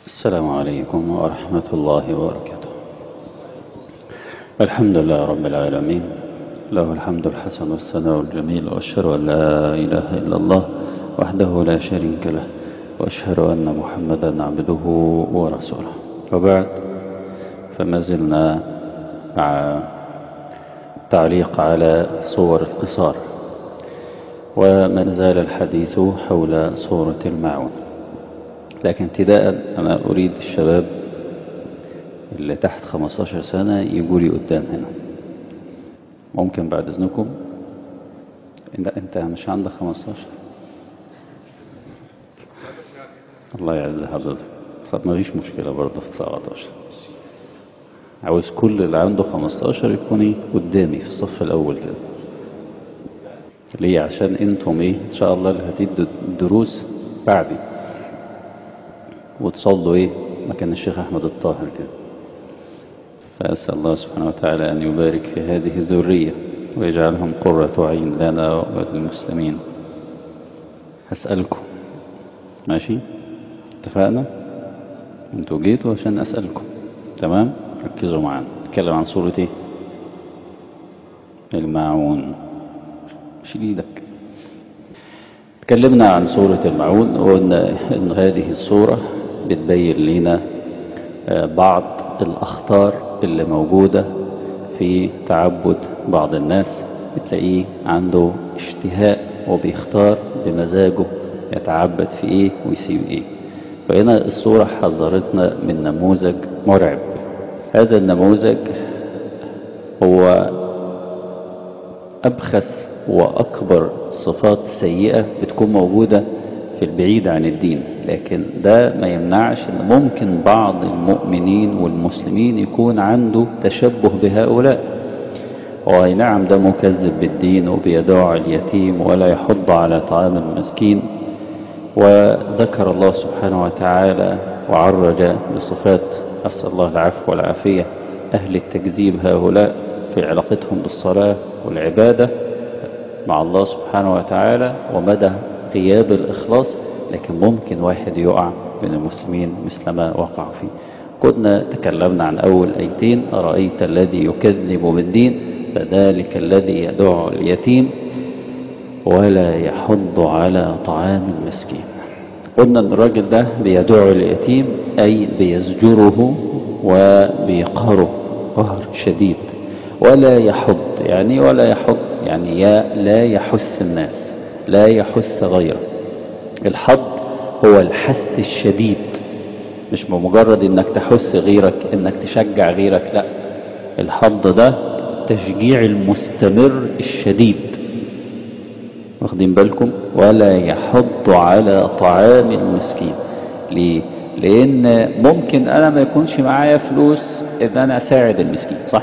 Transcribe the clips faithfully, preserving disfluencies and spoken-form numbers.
السلام عليكم ورحمة الله وبركاته. الحمد لله رب العالمين، له الحمد الحسن والثناء الجميل، وأشهد أن لا إله إلا الله وحده لا شريك له، وأشهد أن محمدا عبده ورسوله. وبعد، فما زلنا مع تعليق على صور القصار، وما زال الحديث حول صورة الماعون. لكن ابتداء أنا أريد الشباب اللي تحت خمستاشر سنة يقولي قدام هنا. ممكن بعد إذنكم؟ أنت مش عندك خمستاشر؟ الله يعز حضرتك. طب ما فيش مشكلة برضه في تسعتاشر. عاوز كل اللي عنده خمستاشر يكوني قدامي في الصف الأول كده. ليه؟ عشان انتم ايه ان شاء الله اللي هتدوا الدروس بعدي، وتصلوا ايه مكان الشيخ احمد الطاهر كده. فأسأل الله سبحانه وتعالى أن يبارك في هذه الذرية ويجعلهم قرة عين لنا وللمسلمين. هسألكم ماشي؟ اتفقنا؟ انتوا جيتوا عشان أسألكم، تمام؟ ركزوا معانا. نتكلم عن سورة ايه؟ الماعون. شيل ايدك. تكلمنا عن سورة الماعون، وقلنا ان هذه السورة بتبين لنا بعض الأخطار اللي موجودة في تعبد بعض الناس. بتلاقيه عنده اشتهاء وبيختار بمزاجه يتعبد في ايه ويسيب ايه. فهنا السورة حذرتنا من نموذج مرعب. هذا النموذج هو أبخس وأكبر صفات سيئة بتكون موجودة في البعيد عن الدين، لكن ده ما يمنعش ان ممكن بعض المؤمنين والمسلمين يكون عنده تشبه بهؤلاء. وأي نعم ده مكذب بالدين وبيدعو اليتيم ولا يحض على طعام المسكين. وذكر الله سبحانه وتعالى وعرج بصفات، أسأل الله العفو والعافية، أهل التكذيب هؤلاء في علاقتهم بالصلاة والعبادة مع الله سبحانه وتعالى ومدى غياب الإخلاص. لكن ممكن واحد يقع من المسلمين مثل ما وقع فيه. كنا تكلمنا عن أول آيتين: أرأيت الذي يكذب بالدين فذلك الذي يدعو اليتيم ولا يحض على طعام المسكين. قلنا أن الراجل ده بيدعو اليتيم أي بيزجره وبيقهره قهر شديد. ولا يحض يعني ولا يحض يعني يا لا يحث الناس، لا يحث غيره. الحض هو الحث الشديد، مش بمجرد انك تحث غيرك، انك تشجع غيرك، لا. الحض ده تشجيع المستمر الشديد. واخدين بالكم؟ ولا يحض على طعام المسكين. ليه؟ لان ممكن انا ما يكونش معايا فلوس ان انا اساعد المسكين، صح؟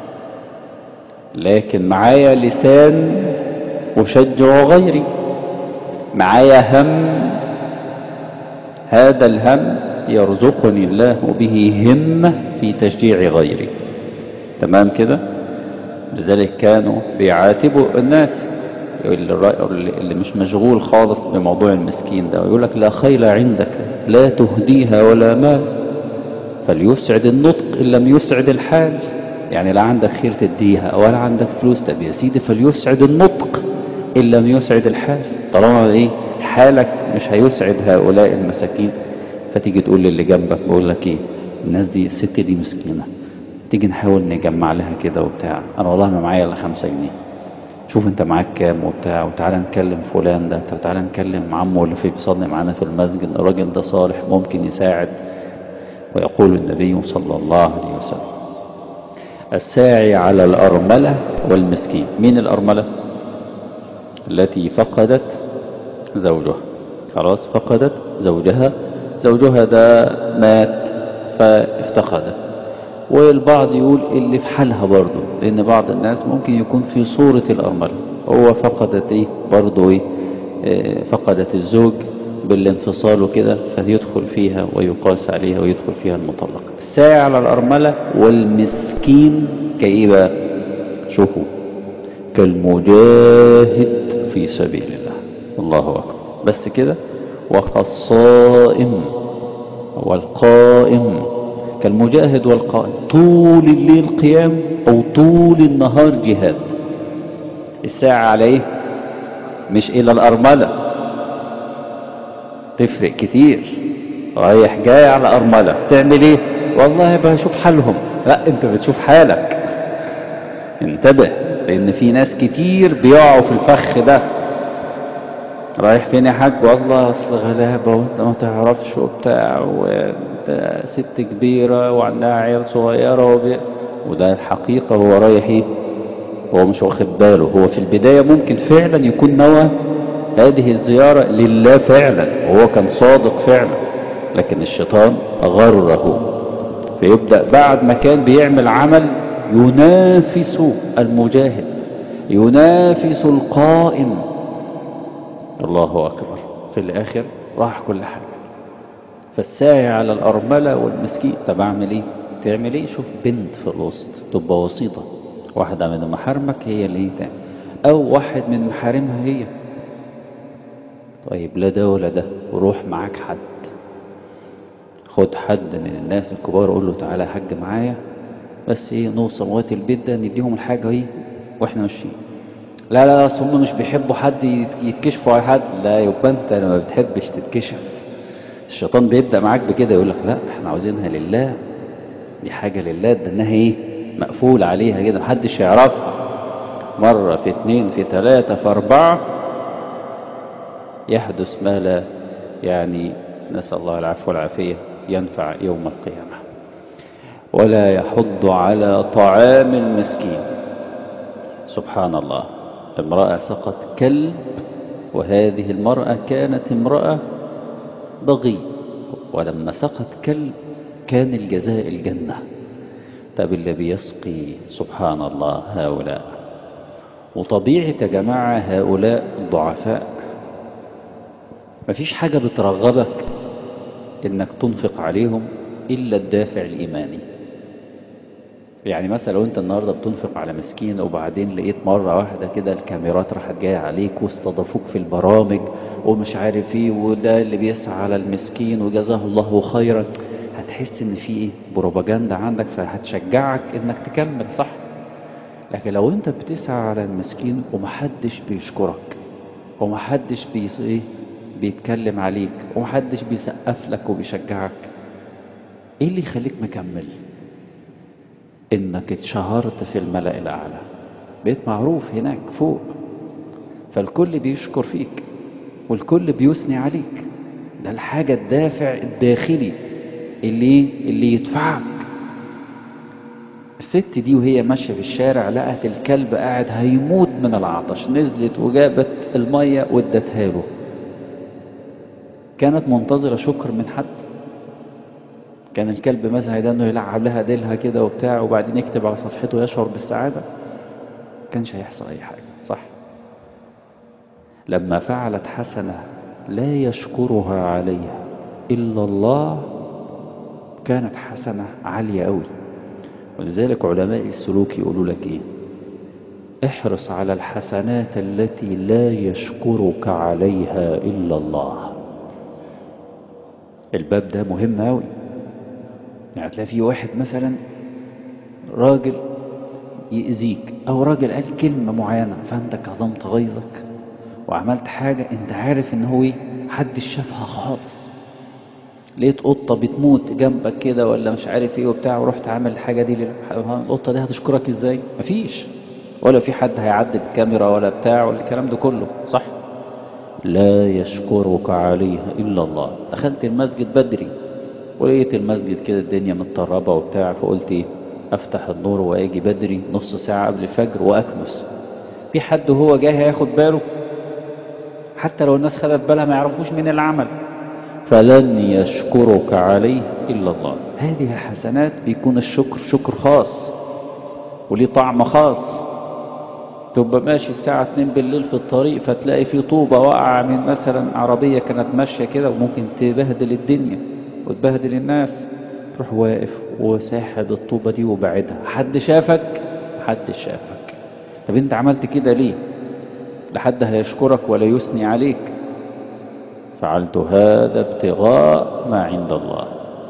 لكن معايا لسان أشجع غيري، معايا هم، هذا الهم يرزقني الله به همة في تشجيع غيري. تمام كده؟ لذلك كانوا بيعاتبوا الناس اللي مش مشغول خالص بموضوع المسكين ده، ويقول لك: لا خيل عندك لا تهديها ولا مال فليسعد النطق إن لم يسعد الحال. يعني لا عندك خير تديها ولا عندك فلوس. طب يا سيدي فليسعد النطق إن لم يسعد الحال. طالما ايه حالك مش هيسعد هؤلاء المساكين، فتيجي تقول للي جنبك: بقول لك ايه، الناس دي الست دي مسكينة، تيجي نحاول نجمع لها كده وبتاع. انا والله ما معايا الا خمسة جنيه، شوف انت معاك كام وبتاع، وتعالى نكلم فلان ده، تعالى نكلم عمه اللي في بيصلي معانا في المسجد، الراجل ده صالح ممكن يساعد. ويقول النبي صلى الله عليه وسلم: الساعي على الأرملة والمسكين. مين الأرملة؟ التي فقدت زوجها، خلاص فقدت زوجها، زوجها ده مات فافتقدت. والبعض يقول اللي في حالها برضه، لأن بعض الناس ممكن يكون في صورة الأرملة، هو فقدت ايه برضه ايه اه فقدت الزوج بالانفصال وكده، فيدخل فيها ويقاس عليها ويدخل فيها المطلق. الساعي على الأرملة والمسكين كإيه بقى؟ شوفوا: كالمجاهد في سبيل الله. الله أكبر. بس كده؟ وكالصائم. والقائم، كالمجاهد والقائم، طول الليل قيام أو طول النهار جهاد. الساعة عليه مش إلى الأرملة، تفرق كتير. رايح جاي على أرملة تعمل إيه؟ والله بشوف حالهم. لا، أنت بتشوف حالك. انتبه، لأن في ناس كتير بيقعوا في الفخ ده. رايح فين يا حاج؟ والله أصل غلابة وأنت ما تعرفش وبتاع، وأنت ست كبيرة وعندها عيال صغيرة وبي... وده الحقيقة هو رايح إيه؟ هو مش واخد باله. هو في البداية ممكن فعلا يكون نوى هذه الزيارة لله فعلا، وهو كان صادق فعلا، لكن الشيطان غره، فيبدأ بعد ما كان بيعمل عمل ينافس المجاهد، ينافس القائم، الله أكبر، في الآخر راح كل حاجة. فالساعي على الأرملة والمسكين. طب أعمل إيه؟ تعمل إيه؟ شوف بنت في الوسط تبقى وسيطة، واحدة من محارمك هي اللي تعمل، أو واحد من محارمها هي. طيب لا ده ولا ده، وروح معاك حد، خد حد من الناس الكبار قول له تعالى حج معايا، بس ايه نوصل لغايه البيت ده نديهم الحاجه ايه واحنا ماشيين. لا لا اصل هم مش بيحبوا حد يتكشفوا على حد. لا، يبقى انت ما بتحبش تتكشف. الشيطان بيبدا معاك بكده، يقول لك لا احنا عاوزينها لله، دي حاجه لله، ده انها ايه مقفول عليها كده محدش يعرفها. مره في اتنين في تلاته في اربعه يحدث ما لا يعني نسأل الله العفو والعافية ينفع يوم القيامة. ولا يحض على طعام المسكين. سبحان الله، امرأة سقط كلب، وهذه المرأة كانت امرأة بغي، ولما سقط كلب كان الجزاء الجنة. طب اللي بيسقي سبحان الله هؤلاء، وطبيعة يا جماعة هؤلاء ضعفاء، مفيش حاجة بترغبك انك تنفق عليهم الا الدافع الايماني. يعني مثلا لو انت النهاردة بتنفق على مسكين وبعدين لقيت مرة واحدة كده الكاميرات راحت جاية عليك واستضافوك في البرامج ومش عارف ايه، وده اللي بيسعى على المسكين وجزاه الله خيرا، هتحس ان في ايه بروباجندا عندك، فهتشجعك انك تكمل، صح؟ لكن لو انت بتسعى على المسكين ومحدش بيشكرك ومحدش بيس ايه بيتكلم عليك ومحدش بيسقف لك وبيشجعك، ايه اللي يخليك مكمل؟ انك اتشهرت في الملأ الاعلى، بقيت معروف هناك فوق، فالكل بيشكر فيك والكل بيثني عليك. ده الحاجة الدافع الداخلي اللي اللي يدفعك. الست دي وهي ماشية في الشارع لقت الكلب قاعد هيموت من العطش، نزلت وجابت المية وادتها له. كانت منتظرة شكر من حد؟ كان الكلب مثلا ده انه يلعب لها ديلها كده وبتاع وبعدين يكتب على صفحته يشعر بالسعادة؟ كانش هيحصل اي حاجة، صح؟ لما فعلت حسنة لا يشكرها عليها الا الله كانت حسنة عالية قوي. ولذلك علماء السلوك يقولوا لك ايه؟ احرص على الحسنات التي لا يشكرك عليها الا الله. الباب ده مهم قوي. يعني تلاقي في واحد مثلا راجل يأذيك او راجل قال كلمة معينة فانت كظمت غيظك وعملت حاجة انت عارف ان هو ايه محدش شافها خالص، لقيت قطة بتموت جنبك كده ولا مش عارف ايه وبتاع ورحت عامل الحاجة دي، القطة دي هتشكرك ازاي؟ مفيش، ولا في حد هيعدي بكاميرا ولا بتاع ولا الكلام ده كله، صح؟ لا يشكرك عليها الا الله. دخلت المسجد بدري ولقيت المسجد كده الدنيا متطربة وبتاع، فقلت ايه افتح النور واجي بدري نص ساعة قبل الفجر واكنس. في حد هو جاي هياخد باله؟ حتى لو الناس خدت بالها ما يعرفوش مين العمل. فلن يشكرك عليه الا الله. هذه الحسنات بيكون الشكر شكر خاص وليه طعم خاص. تبقى ماشي الساعة اتنين بالليل في الطريق فتلاقي في طوبة واقعة من مثلا عربية كانت ماشية كده وممكن تبهدل الدنيا وتبهدل الناس، تروح واقف وساحب الطوبة دي وبعدها. حد شافك؟ حد شافك. طب انت عملت كده ليه؟ لحد هيشكرك ولا يثني عليك؟ فعلت هذا ابتغاء ما عند الله.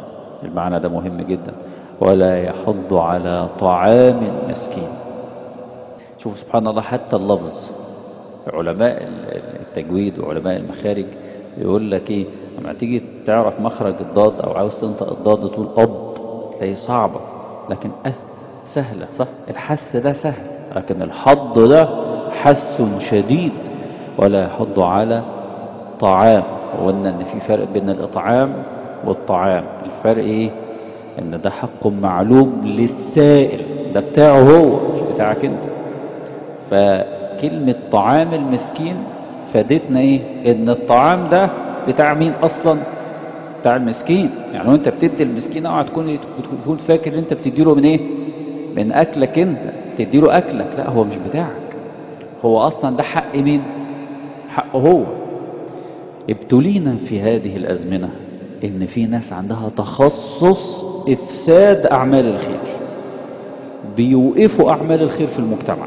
المعنى ده مهم جدا. ولا يحض على طعام المسكين. شوف سبحان الله، حتى اللفظ علماء التجويد وعلماء المخارج يقول لك ايه، لما تيجي تعرف مخرج الضاد او عاوز تنطق الضاد تقول اب، تلاقي صعبة، لكن أه سهلة صح. الحس ده سهل، لكن الحض ده حس شديد. ولا يحض على طعام. وقلنا ان في فرق بين الاطعام والطعام. الفرق ايه؟ ان ده حق معلوم للسائل، ده بتاعه هو مش بتاعك انت. فكلمة طعام المسكين فادتنا ايه؟ ان الطعام ده بتاع مين اصلا؟ بتاع المسكين. يعني وانت بتدي المسكين اوعى تكون تكون فاكر ان انت بتديله من ايه؟ من اكلك انت، بتديله اكلك. لا، هو مش بتاعك، هو اصلا ده حق مين؟ حقه هو. ابتلينا في هذه الازمنة ان في ناس عندها تخصص افساد اعمال الخير، بيوقفوا اعمال الخير في المجتمع.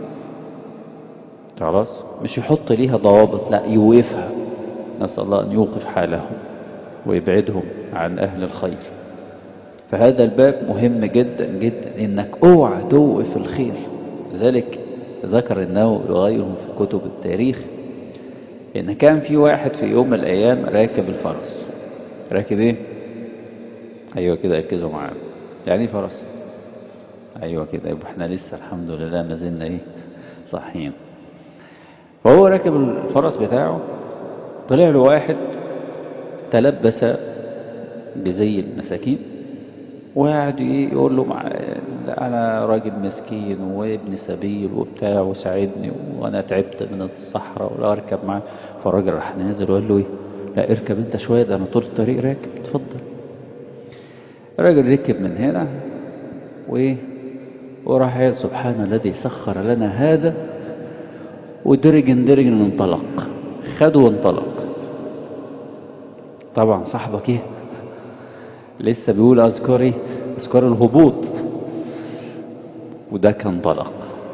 خلاص، مش يحط ليها ضوابط، لا يوقفها. نسأل الله ان يوقف حالهم ويبعدهم عن اهل الخير. فهذا الباب مهم جدا جدا، انك اوعى توقف الخير. لذلك ذكر النووي وغيره في كتب التاريخ ان كان في واحد في يوم من الايام راكب الفرس. راكب ايه؟ ايوه كده، ركزوا معايا. يعني ايه فرس؟ ايوه كده، يبقى احنا لسه الحمد لله ما زلنا ايه؟ صحيين. فهو راكب الفرس بتاعه، طلع له واحد تلبس بزي المساكين وقعد يقول له مع... انا راجل مسكين وابن سبيل وبتاع وساعدني وانا تعبت من الصحراء ولا اركب معاه. فالراجل راح نازل وقال له ايه؟ لا اركب انت شويه، ده انا طول الطريق راكب، اتفضل. الراجل ركب من هنا وايه، وراح قال سبحان الذي سخر لنا هذا، ودرج درج انطلق، خده وانطلق. طبعا صاحبك ايه؟ لسه بيقول اذكار ايه؟ اذكار الهبوط، وده كان طلق.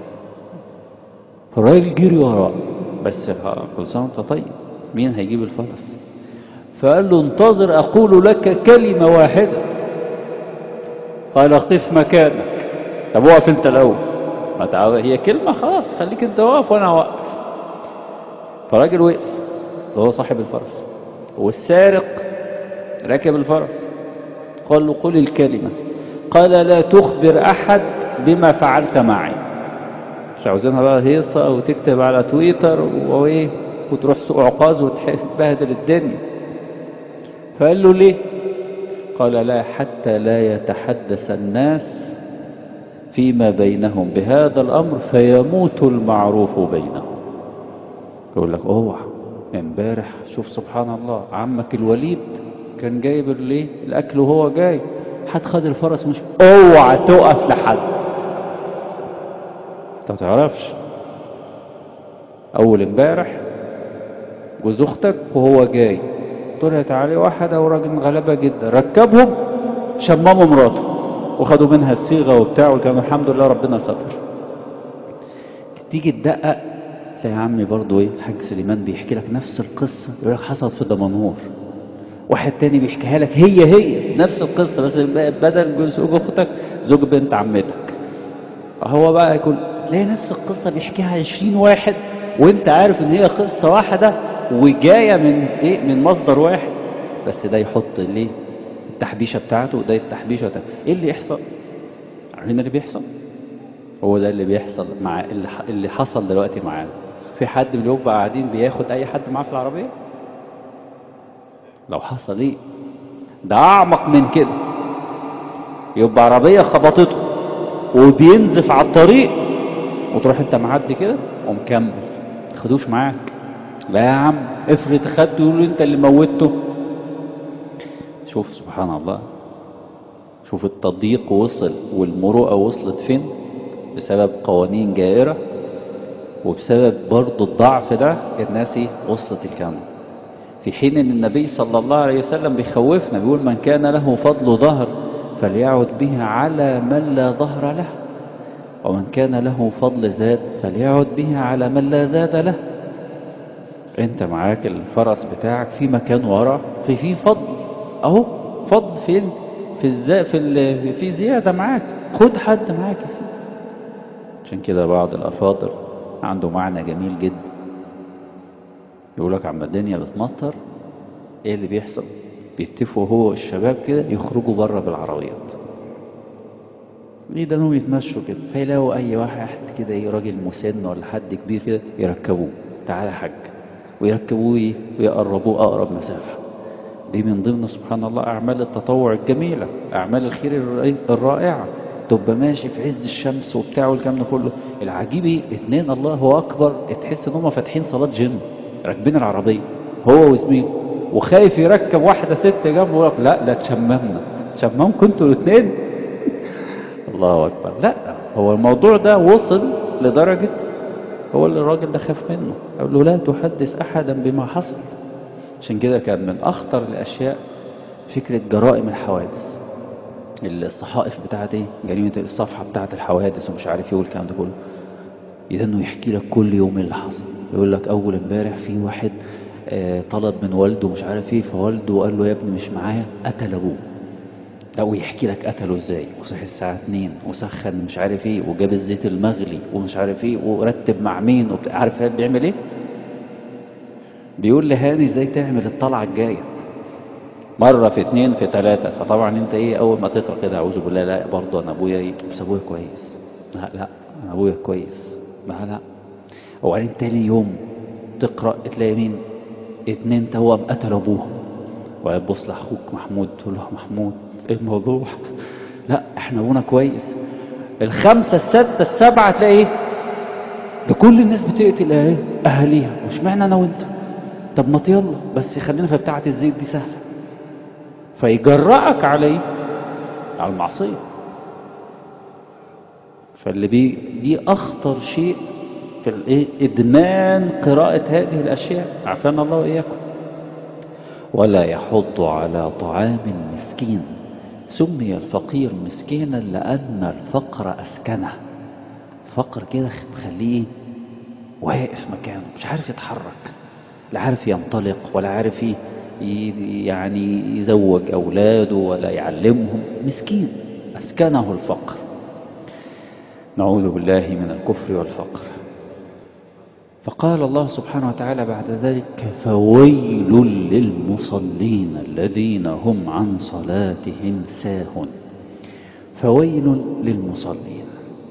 فالراجل جري وراه، بس كل سنه وانت طيب، مين هيجيب الفرس؟ فقال له انتظر اقول لك كلمه واحده. قال اقف مكانك. طب وقف انت الاول، ما تعرف هي كلمه، خلاص خليك انت واقف وانا واقف. فالراجل وقف، هو صاحب الفرس، والسارق راكب الفرس. قال له قل الكلمة. قال لا تخبر أحد بما فعلت معي. مش عاوزينها بقى هيصة وتكتب على تويتر وإيه وتروح سوق عقاز وتبهدل الدنيا. فقال له ليه؟ قال لا، حتى لا يتحدث الناس فيما بينهم بهذا الأمر فيموت المعروف بينهم. يقول لك اوعى، امبارح شوف سبحان الله عمك الوليد كان جايب الايه الاكل وهو جاي، حد خد الفرس، مش اوعى تقف لحد. انت ما تعرفش، اول امبارح جوز اختك وهو جاي طلعت عليه واحده وراجل غلبه جدا، ركبهم شمموا مراته وخدوا منها الصيغه وبتاع، وكان الحمد لله ربنا ستر. تيجي تدقق تلاقي يا عمي برضو ايه، الحاج سليمان بيحكي لك نفس القصه، يقول لك حصلت في دمنهور. واحد تاني بيحكيها لك هي هي نفس القصة، بس بدل جوز اختك زوج بنت عمتك. هو بقى يكون تلاقي نفس القصة بيحكيها عشرين واحد، وانت عارف ان هي قصة واحدة وجاية من ايه، من مصدر واحد، بس ده يحط ليه التحبيشة بتاعته وده التحبيشة بتاعته. ايه اللي يحصل؟ عارفين اللي بيحصل؟ هو ده اللي بيحصل مع اللي حصل دلوقتي معانا. في حد بيبقى قاعدين بياخد اي حد معاه في العربية؟ لو حصل ايه ده اعمق من كده، يبقى عربية خبطته وبينزف على الطريق وتروح انت معدي كده ومكمل، تاخدوش معاك. لا يا عم، افرض خدته يقول انت اللي موتته. شوف سبحان الله، شوف التضييق وصل والمروءة وصلت فين، بسبب قوانين جائرة، وبسبب برضو الضعف ده الناس وصلت الكلام. في حين ان النبي صلى الله عليه وسلم بيخوفنا، بيقول من كان له فضل ظهر فليعد به على من لا ظهر له، ومن كان له فضل زاد فليعد به على من لا زاد له. انت معاك الفرس بتاعك في مكان ورا في فيه فضل، اهو فضل فين؟ في الزا في ال... في زيادة معاك، خد حد معاك يا سيدي. عشان كده بعض الأفاضل عنده معنى جميل جدا، يقول لك عما الدنيا بتمطر ايه اللي بيحصل؟ بيتفقوا هو والشباب كده يخرجوا بره بالعربيات، ايه ده، انهم يتمشوا كده، فيلاقوا اي واحد كده، ايه، راجل مسن ولا حد كبير كده، يركبوه، تعالى يا حاج، ويركبوه ايه ويقربوه اقرب مسافة. دي من ضمن سبحان الله اعمال التطوع الجميلة، اعمال الخير الر- الرائعة. تبقى ماشي في عز الشمس وبتاع والكلام ده كله، العجيب ايه، اتنين الله اكبر، تحس ان هم فاتحين صلاة جيم، راكبين العربية هو وزميله، وخايف يركب واحدة ست جنبه، يقول لك لا ده تشممنا، تشممكم انتوا الاثنين. الله اكبر. لا، هو الموضوع ده وصل لدرجة، هو اللي الراجل ده خاف منه، قال له لا تحدث احدا بما حصل. عشان كده كان من اخطر الاشياء فكرة جرائم الحوادث، الصحائف بتاعت ايه، جريمة الصفحة بتاعت الحوادث ومش عارف ايه والكلام ده كله، إذا انه يحكي لك كل يوم اللي حصل. يقول لك اول امبارح في واحد آه، طلب من والده مش عارف ايه، فوالده قال له يا ابني مش معايا، قتل ابوه. او يحكي لك قتله ازاي، وصحي الساعة اتنين وسخن مش عارف ايه، وجاب الزيت المغلي ومش عارف ايه، ورتب مع مين وبتاع. عارف بيعمل ايه؟ بيقول لهاني ازاي تعمل الطلعة الجاية، مرة في اتنين في تلاتة. فطبعا انت ايه، اول ما تقرأ كده اعوذ بالله، لا برضه انا ابويا ايه، بس ابويا كويس، لا لا انا ابويا كويس، لا لا. وبعدين تاني يوم تقرأ تلاقي مين، اتنين توأم قتلوا ابوهم، وهتبص لاخوك محمود تقول له محمود ايه الموضوع؟ لا احنا ابونا كويس. الخمسة الستة السبعة تلاقي ايه، ده كل الناس بتقتل اهي اهاليها، مش معنى انا وانت، طب ما يلا بس خلينا في بتاعة الزيت دي سهلة، فيجرأك عليه، على المعصية. فاللي بي دي اخطر شيء في الايه، ادمان قراءة هذه الاشياء، عافانا الله واياكم. ولا يحض على طعام المسكين، سمي الفقير مسكينا لأن الفقر أسكنه، فقر كده مخليه واقف مكانه، مش عارف يتحرك، لا عارف ينطلق ولا عارف ي- ي- يعني يزوج أولاده ولا يعلمهم، مسكين أسكنه الفقر. نعوذ بالله من الكفر والفقر. فقال الله سبحانه وتعالى بعد ذلك فويل للمصلين الذين هم عن صلاتهم ساهون. فويل للمصلين.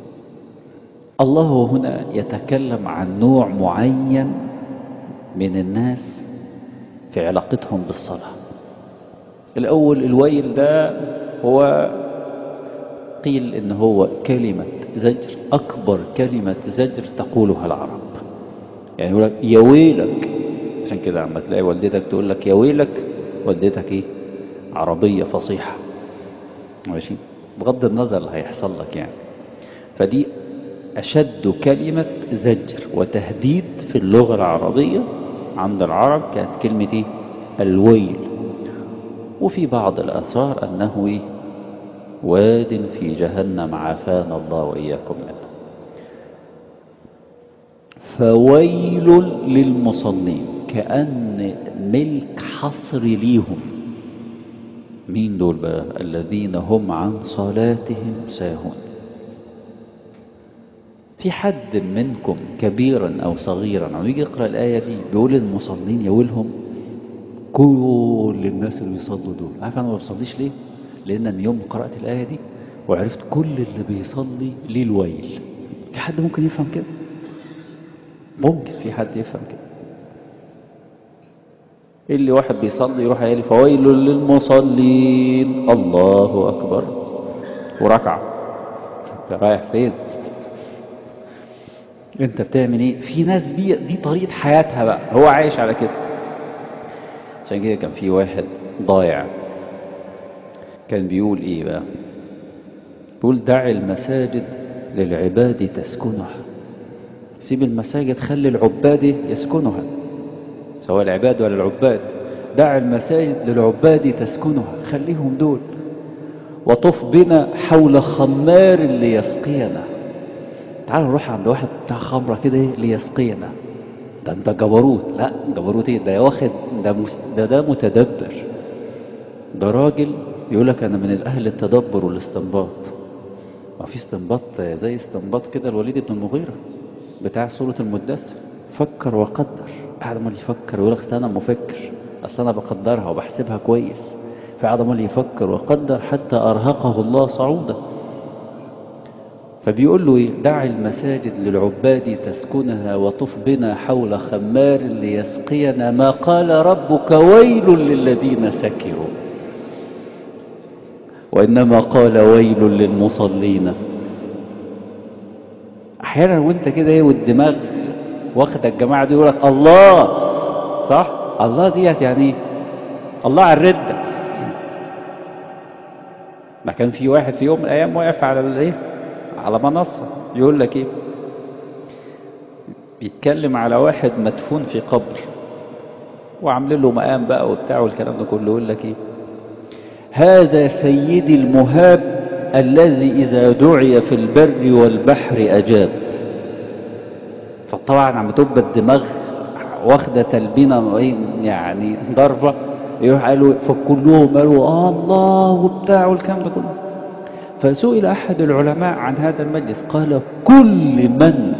الله هنا يتكلم عن نوع معين من الناس في علاقتهم بالصلاة. الأول الويل ده هو قيل إن هو كلمة زجر، أكبر كلمة زجر تقولها العرب، يعني يقول لك يا ويلك. عشان كده عم تلاقي والدتك تقول لك يا ويلك، والدتك ايه، عربية فصيحة، ماشي، بغض النظر اللي هيحصل لك يعني. فدي أشد كلمة زجر وتهديد في اللغة العربية عند العرب، كانت كلمة ايه، الويل. وفي بعض الآثار أنه ايه، واد في جهنم عافانا الله وإياكم منه. فويل للمصلين، كأن ملك حصر ليهم. مين دول بقى؟ الذين هم عن صلاتهم ساهون. في حد منكم كبيرا أو صغيرا أو يجي يقرأ الآية دي بيقول المصلين يولهم؟ كل الناس اللي بيصلوا دول. عارف أنا ما بصليش ليه؟ لأن من يوم ما قرأت الآية دي وعرفت كل اللي بيصلي ليه الويل. في حد ممكن يفهم كده؟ ممكن في حد يفهم كده؟ اللي واحد بيصلي يروح قايل فويل للمصلين الله أكبر وركع، انت رايح فين؟ انت بتعمل ايه؟ في ناس دي دي طريقة حياتها بقى، هو عايش على كده. عشان كده كان في واحد ضايع كان بيقول ايه بقى، بيقول دع المساجد للعباد تسكنها. سيب المساجد خلي العباد يسكنها، سواء العباد ولا العباد. دع المساجد للعباد تسكنها، خليهم دول. وطف بنا حول خمار ليسقينا، تعالوا نروح عند واحد بتاع خمرة كده ليسقينا. ده انت جبروت؟ لا جبروت ايه ده، واخد ده, مس... ده ده متدبر، ده راجل يقول لك أنا من الأهل التدبر والاستنباط. ما في استنباط زي استنباط كده الوليد بن المغيرة بتاع سورة المدثر، فكر وقدر. قاعد عمال يفكر ويقول لك أنا مفكر، أصل أنا بقدرها وبحسبها كويس. فقاعد عمال يفكر وقدر حتى أرهقه الله صعودا. فبيقول له إيه؟ دع المساجد للعباد تسكنها وطف بنا حول خمار ليسقينا ما قال ربك ويل للذين سكروا، وإنما قال ويل للمصلين. أحيانا وانت كده ايه والدماغ واخد الجماعة دي يقولك الله، صح؟ الله ديت يعني ايه؟ الله على الردة. ما كان في واحد في يوم من الأيام واقف على الايه؟ على منصة يقول لك ايه؟ بيتكلم على واحد مدفون في قبر وعاملين له مقام بقى وبتاع والكلام ده كله. يقول لك ايه؟ هذا سيدي المهاب الذي إذا دعي في البر والبحر أجاب. فطبعا عم تبقى الدماغ واخدة تلبينة يعني ضربة. يروح قالوا فكلهم قالوا آه الله وبتاع والكلام ده كله. فسئل أحد العلماء عن هذا المجلس قال كل من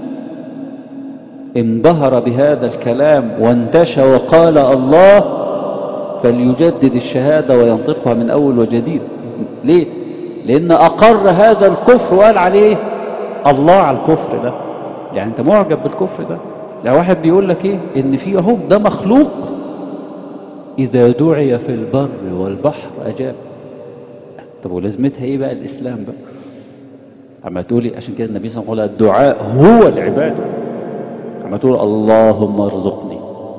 انبهر بهذا الكلام وانتشى وقال الله فليجدد الشهادة وينطقها من أول وجديد. ليه؟ لأن أقر هذا الكفر وقال عليه الله على الكفر ده. يعني أنت معجب بالكفر ده. ده واحد بيقول لك إيه؟ إن فيه أهو ده مخلوق إذا دعي في البر والبحر أجاب. طب ولازمتها إيه بقى الإسلام بقى؟ أما تقولي عشان كده النبي صلى الله عليه وسلم قال الدعاء هو العبادة. أما تقول اللهم ارزقني،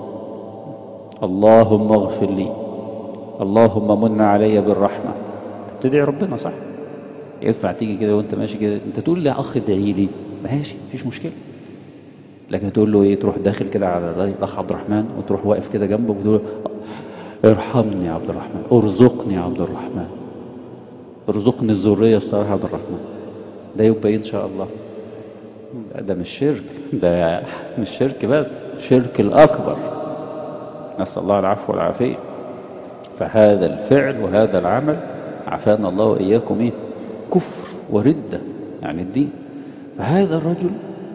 اللهم اغفر لي، اللهم من علي بالرحمة، تدعي ربنا صح؟ ينفع تيجي كده وانت ماشي كده انت تقول يا اخ ادعي لي ماشي مفيش مشكلة، لكن تقول له ايه؟ تروح داخل كده على الاخ عبد الرحمن وتروح واقف كده جنبه وتقول له ارحمني يا عبد الرحمن، ارزقني يا عبد الرحمن، ارزقني الذرية الصالحة يا عبد الرحمن. ده يبقى ان شاء الله ده مش شرك، ده مش شرك بس شرك الأكبر، نسأل الله العفو والعافية. فهذا الفعل وهذا العمل عافانا الله وإياكم إيه؟ كفر وردة يعني الدين. فهذا الرجل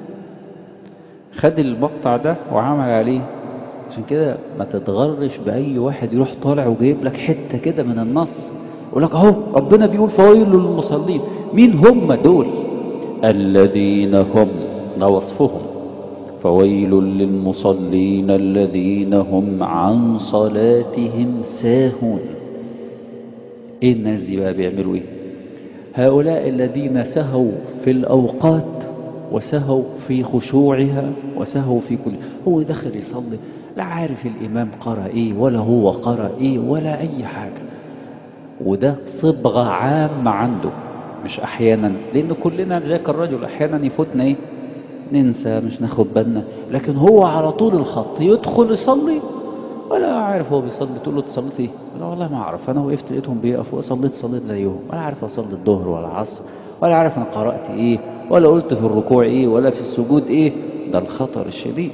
خد المقطع ده وعمل عليه. عشان كده ما تتغرش بأي واحد يروح طالع وجايب لك حتة كده من النص يقول لك اهو ربنا بيقول فويل للمصلين. مين هم دول؟ الذين هم، ده وصفهم، فويل للمصلين الذين هم عن صلاتهم ساهون. ايه الناس دي بقى بيعملوا ايه؟ هؤلاء الذين سهوا في الأوقات وسهوا في خشوعها وسهوا في كل. هو دخل يصلي لا عارف الإمام قرأ ايه ولا هو قرأ ايه ولا أي حاجة. وده صبغة عامة عنده، مش أحيانا، لأن كلنا ذاك الرجل أحيانا يفوتنا ايه؟ ننسى مش ناخد بالنا. لكن هو على طول الخط يدخل يصلي ولا عارف هو بيصلي. تقول له تصليت ايه؟ لا والله ما اعرف، انا وقفت لقيتهم بيقفوا صليت صليت زيهم، ولا عارف اصلي الظهر ولا العصر، ولا عارف انا قرأت ايه ولا قلت في الركوع ايه ولا في السجود ايه. ده الخطر الشديد.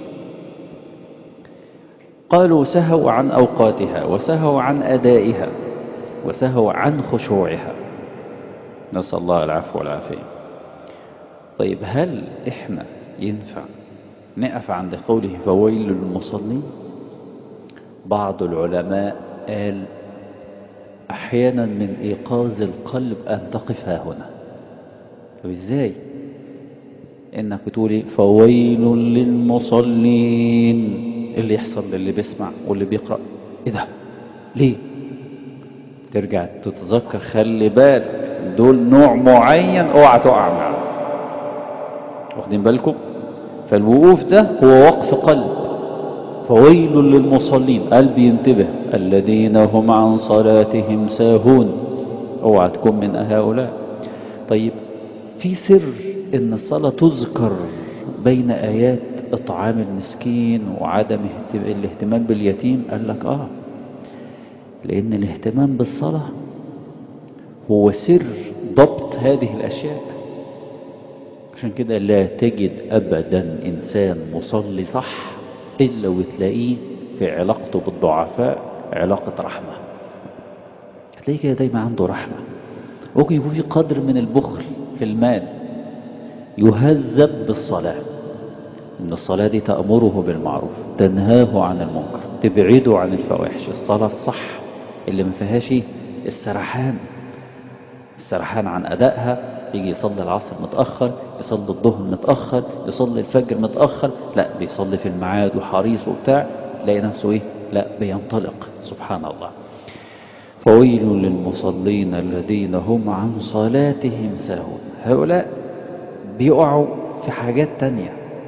قالوا سهوا عن أوقاتها وسهوا عن أدائها وسهوا عن خشوعها، نسأل الله العفو والعافية. طيب هل احنا ينفع نقف عند قوله فويل للمصلين؟ بعض العلماء قال احيانا من ايقاظ القلب ان تقف ها هنا. طب ازاي انك تقولي فويل للمصلين؟ اللي يحصل للي بيسمع واللي بيقرأ ايه ده؟ ليه؟ ترجع تتذكر خلي بالك دول نوع معين اوعى تقع معه. واخدين بالكم؟ فالوقوف ده هو وقف قلب. فويل للمصلين، قلب ينتبه، الذين هم عن صلاتهم ساهون، اوعى تكون من هؤلاء. طيب في سر ان الصلاة تذكر بين ايات اطعام المسكين وعدم الاهتمام باليتيم؟ قال لك اه، لان الاهتمام بالصلاة هو سر ضبط هذه الاشياء. عشان كده لا تجد ابدا انسان مصلي صح الا وتلاقيه في علاقته بالضعفاء علاقة رحمة. هتلاقيه كده دايما عنده رحمة. ممكن يكون في قدر من البخل في المال يهذب بالصلاة، إن الصلاة دي تأمره بالمعروف تنهاه عن المنكر تبعده عن الفواحش. الصلاة الصح اللي ما فيهاش السرحان، السرحان عن أدائها، يجي يصلي العصر متأخر، يصلي الظهر متأخر، يصلي الفجر متأخر، لا بيصلي في الميعاد وحريص وبتاع، تلاقي نفسه ايه، لا بينطلق. سبحان الله. فويل للمصلين الذين هم عن صلاتهم ساهون. هؤلاء بيقعوا في حاجات تانية.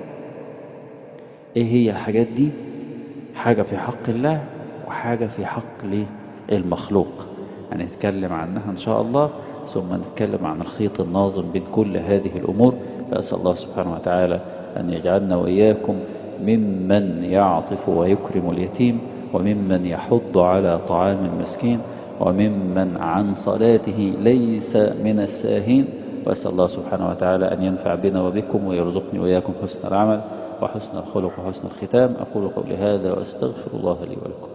ايه هي الحاجات دي؟ حاجة في حق الله وحاجة في حق للمخلوق، هنتكلم عنها ان شاء الله، ثم نتكلم عن الخيط الناظم بين كل هذه الامور. فأسأل الله سبحانه وتعالى ان يجعلنا واياكم ممن يعطف ويكرم اليتيم، وممن يحض على طعام المسكين، وممن عن صلاته ليس من الساهين. وأسأل الله سبحانه وتعالى أن ينفع بنا وبكم ويرزقني وإياكم حسن العمل وحسن الخلق وحسن الختام. أقول قولي هذا وأستغفر الله لي ولكم.